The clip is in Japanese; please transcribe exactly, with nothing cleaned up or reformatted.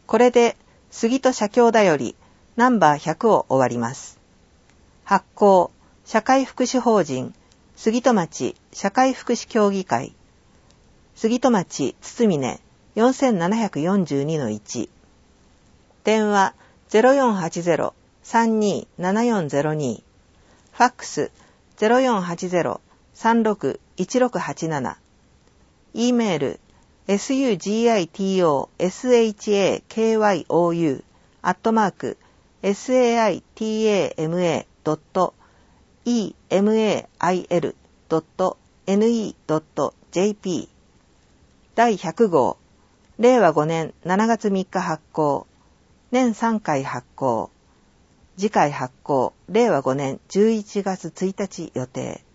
これで杉戸社協だよりナンバーひゃくを終わります。発行社会福祉法人杉戸町社会福祉協議会杉戸町つ峰 よんせんななひゃくよんじゅうにのいち 電話 ゼロよんはちゼロ さんにー ななよんゼロに ファックス ゼロよんはちゼロ さんろく いちろくはちなな E メール スグトシャク アットマーク サイタマ ドット イーエムエーアイエル ドット エヌイー ドット ジェーピー だいひゃく号れいわごねんしちがつみっか発行年さんかい発行次回発行れいわごねんじゅういちがつついたち予定。